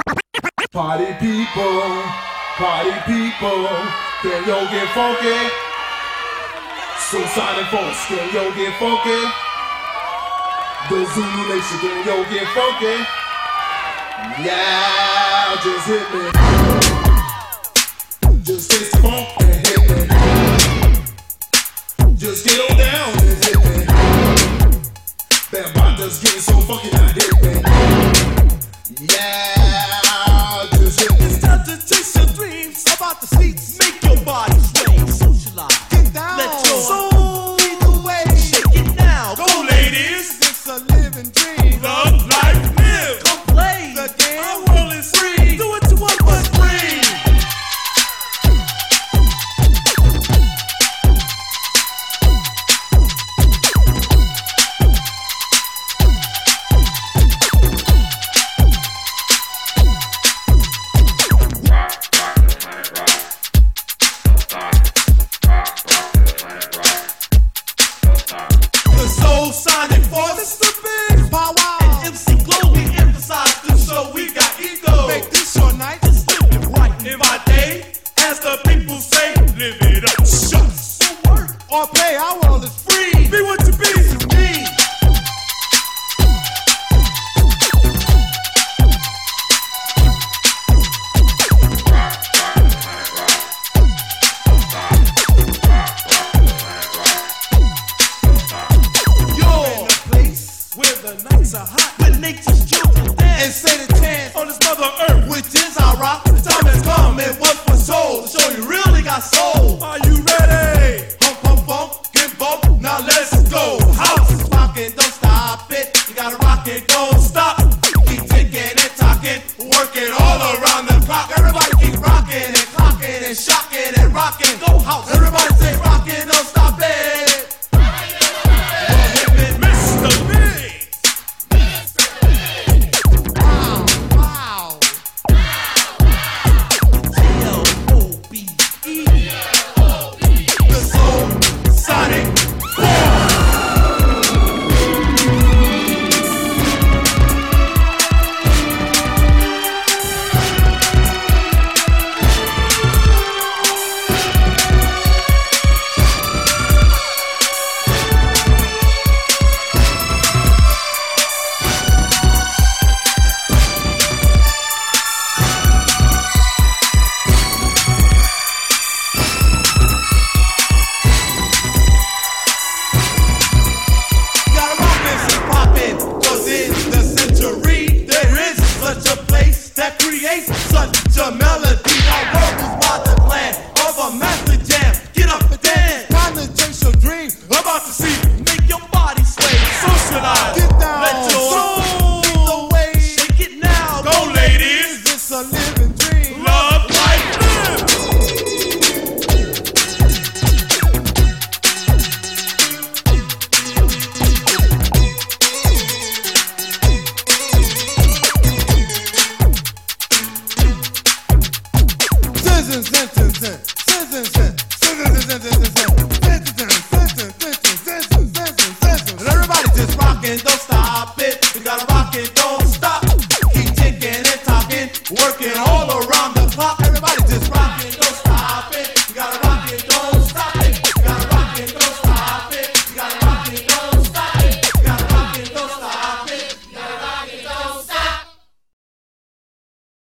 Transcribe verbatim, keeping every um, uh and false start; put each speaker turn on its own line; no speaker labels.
Party people, party people, can yo get funky? So Sonic Force, can yo get funky? The Zulu Nation, can yo get funky? Yeah, just hit me. Just taste the funk and hit me. Just get on down and hit me. That banda's getting so funky now, hit me. Yeah, just hit me.
It's time to chase your dreams about the seats. Make your body sway, socialize. Get down, let your soul lead the way. Shake it now, go ladies. It's a living dream. Love, life, live. Come play the game. Our world is free. Do what you want, but free.
Working all over.